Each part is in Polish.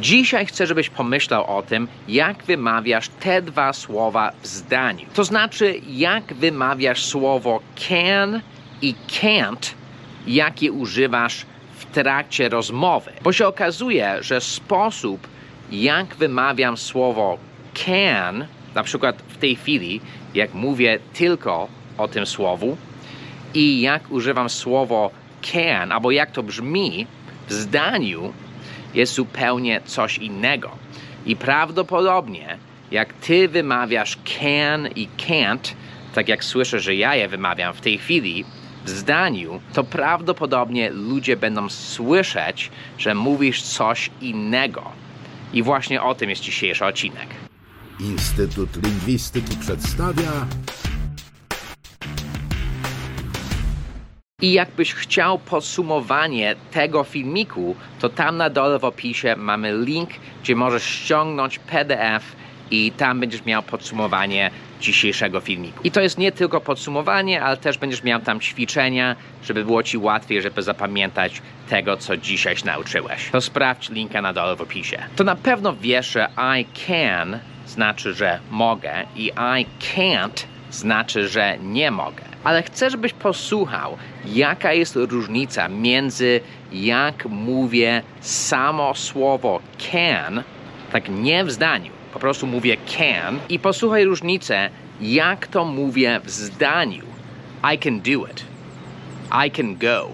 Dzisiaj chcę, żebyś pomyślał o tym, jak wymawiasz te dwa słowa w zdaniu. To znaczy, jak wymawiasz słowo can i can't, jakie używasz w trakcie rozmowy. Bo się okazuje, że sposób, jak wymawiam słowo can, na przykład w tej chwili, jak mówię tylko o tym słowu, i jak używam słowo can, albo jak to brzmi w zdaniu, jest zupełnie coś innego. I prawdopodobnie, jak ty wymawiasz can i can't, tak jak słyszę, że ja je wymawiam w tej chwili w zdaniu, to prawdopodobnie ludzie będą słyszeć, że mówisz coś innego. I właśnie o tym jest dzisiejszy odcinek. Instytut Lingwistyki przedstawia... I jakbyś chciał podsumowanie tego filmiku, to tam na dole w opisie mamy link, gdzie możesz ściągnąć PDF i tam będziesz miał podsumowanie dzisiejszego filmiku. I to jest nie tylko podsumowanie, ale też będziesz miał tam ćwiczenia, żeby było ci łatwiej, żeby zapamiętać tego, co dzisiaj się nauczyłeś. To sprawdź linka na dole w opisie. To na pewno wiesz, że I can znaczy, że mogę i I can't znaczy, że nie mogę. Ale chcę, żebyś posłuchał, jaka jest różnica między jak mówię samo słowo can, tak nie w zdaniu, po prostu mówię can, i posłuchaj różnicę, jak to mówię w zdaniu. I can do it. I can go.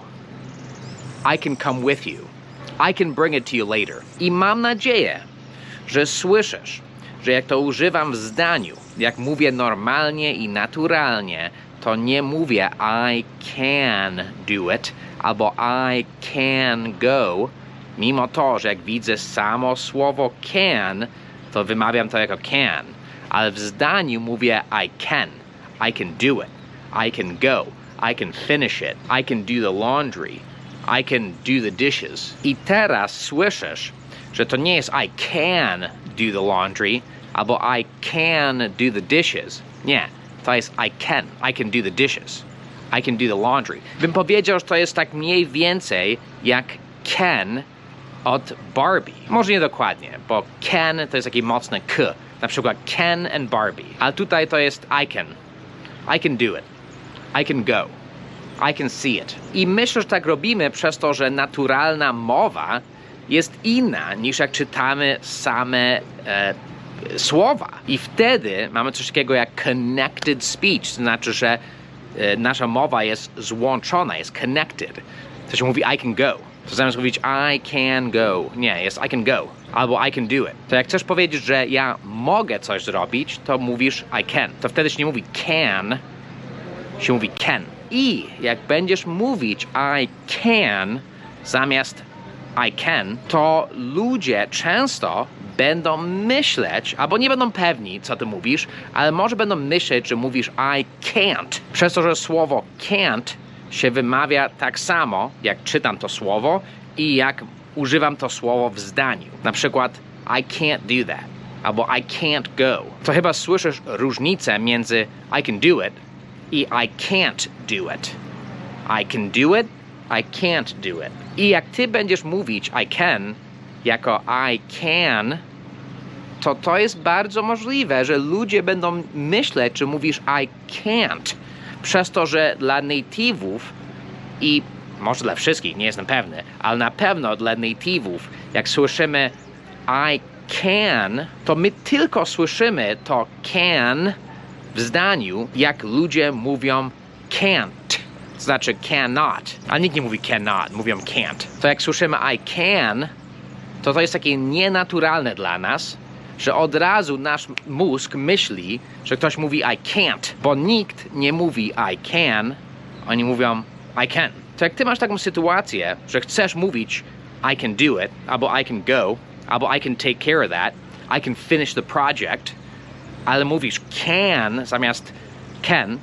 I can come with you. I can bring it to you later. I mam nadzieję, że słyszysz, że jak to używam w zdaniu, jak mówię normalnie i naturalnie, to nie mówię I can do it albo I can go, mimo to, że jak widzę samo słowo can, to wymawiam to jako can, ale w zdaniu mówię I can do it, I can go, I can finish it, I can do the laundry, I can do the dishes. I teraz słyszysz, że to nie jest I can do the laundry albo I can do the dishes. Nie. To jest I can do the dishes. I can do the laundry. Bym powiedział, że to jest tak mniej więcej jak can od Barbie. Może nie dokładnie, bo can to jest takie mocne k. Na przykład Ken and Barbie. Ale tutaj to jest I can. I can do it. I can go. I can see it. I myślę, że tak robimy przez to, że naturalna mowa jest inna niż jak czytamy same słowa. I wtedy mamy coś takiego jak connected speech, to znaczy, że nasza mowa jest złączona, jest connected. To się mówi I can go. To zamiast mówić I can go, nie, jest I can go. Albo I can do it. To jak chcesz powiedzieć, że ja mogę coś zrobić, to mówisz I can. To wtedy się nie mówi can, się mówi can. I jak będziesz mówić I can zamiast I can, to ludzie często będą myśleć, albo nie będą pewni, co ty mówisz, ale może będą myśleć, że mówisz I can't. Przez to, że słowo can't się wymawia tak samo, jak czytam to słowo i jak używam to słowo w zdaniu. Na przykład I can't do that, albo I can't go. To chyba słyszysz różnicę między I can do it i I can't do it. I can do it, I can't do it. I jak ty będziesz mówić I can jako I can, to jest bardzo możliwe, że ludzie będą myśleć, że mówisz I can't. Przez to, że dla native'ów i może dla wszystkich, nie jestem pewny, ale na pewno dla native'ów, jak słyszymy I can, to my tylko słyszymy to can w zdaniu, jak ludzie mówią can't. To znaczy cannot. A nikt nie mówi cannot, mówią can't. To jak słyszymy I can, to jest takie nienaturalne dla nas, że od razu nasz mózg myśli, że ktoś mówi I can't, bo nikt nie mówi I can, oni mówią I can. To jak ty masz taką sytuację, że chcesz mówić I can do it, albo I can go, albo I can take care of that, I can finish the project, ale mówisz can zamiast can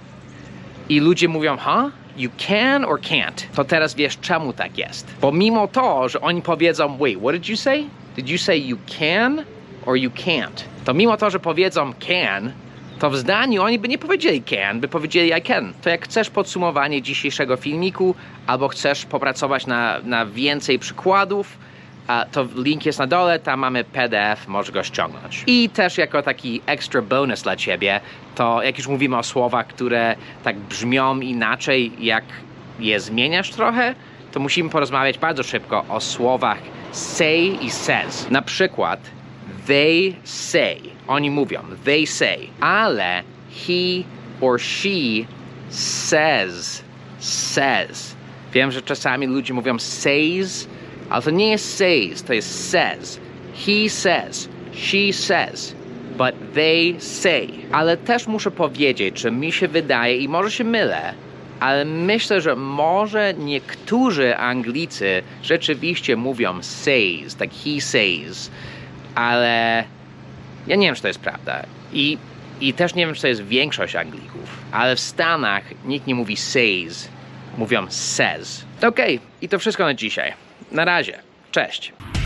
i ludzie mówią huh? You can or can't? To teraz wiesz, czemu tak jest. Bo mimo to, że oni powiedzą wait, what did you say? Did you say you can or you can't? To mimo to, że powiedzą can, to w zdaniu oni by nie powiedzieli can, by powiedzieli I can. To jak chcesz podsumowanie dzisiejszego filmiku, albo chcesz popracować na więcej przykładów, a to link jest na dole, tam mamy PDF, możesz go ściągnąć. I też jako taki extra bonus dla ciebie, to jak już mówimy o słowach, które tak brzmią inaczej, jak je zmieniasz trochę, to musimy porozmawiać bardzo szybko o słowach say i says. Na przykład they say, oni mówią, they say, ale he or she says. Wiem, że czasami ludzie mówią says, ale to nie jest says, to jest says. He says, she says, but they say. Ale też muszę powiedzieć, że mi się wydaje, i może się mylę, ale myślę, że może niektórzy Anglicy rzeczywiście mówią says, tak he says, ale ja nie wiem, czy to jest prawda. I też nie wiem, czy to jest większość Anglików, ale w Stanach nikt nie mówi says, mówią says. Okej, i to wszystko na dzisiaj. Na razie. Cześć.